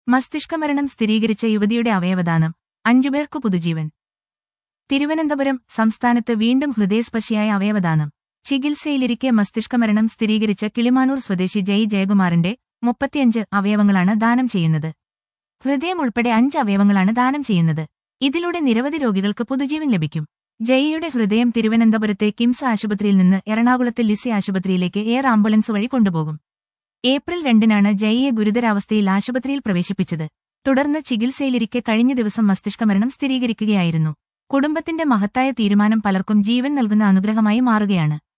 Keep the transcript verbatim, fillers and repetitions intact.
മസ്തിഷ്കമരണം സ്ഥിരീകരിച്ച യുവതിയുടെ അവയവദാനം അഞ്ചുപേർക്കു പുതുജീവൻ. തിരുവനന്തപുരം സംസ്ഥാനത്ത് വീണ്ടും ഹൃദയസ്പർശിയായ അവയവദാനം. ചികിത്സയിലിരിക്കെ മസ്തിഷ്കമരണം സ്ഥിരീകരിച്ച കിളിമാനൂർ സ്വദേശി ജയ് ജയകുമാറിന്റെ മുപ്പത്തിയഞ്ച് അവയവങ്ങളാണ് ദാനം ചെയ്യുന്നത്. ഹൃദയം ഉൾപ്പെടെ അഞ്ച് അവയവങ്ങളാണ് ദാനം ചെയ്യുന്നത്. ഇതിലൂടെ നിരവധി രോഗികൾക്ക് പുതുജീവൻ ലഭിക്കും. ജയിയുടെ ഹൃദയം തിരുവനന്തപുരത്തെ കിംസ് ആശുപത്രിയിൽ നിന്ന് എറണാകുളത്തെ ലിസി ആശുപത്രിയിലേക്ക് എയർ ആംബുലൻസ് വഴി കൊണ്ടുപോകും. ഏപ്രിൽ രണ്ടിനാണ് ജയിയെ ഗുരുതരാവസ്ഥയിൽ ആശുപത്രിയിൽ പ്രവേശിപ്പിച്ചത്. തുടർന്ന് ചികിത്സയിലിരിക്കെ കഴിഞ്ഞ ദിവസം മസ്തിഷ്കമരണം സ്ഥിരീകരിക്കുകയായിരുന്നു. കുടുംബത്തിന്റെ മഹത്തായ തീരുമാനം പലർക്കും ജീവൻ നൽകുന്ന അനുഗ്രഹമായി മാറുകയാണ്.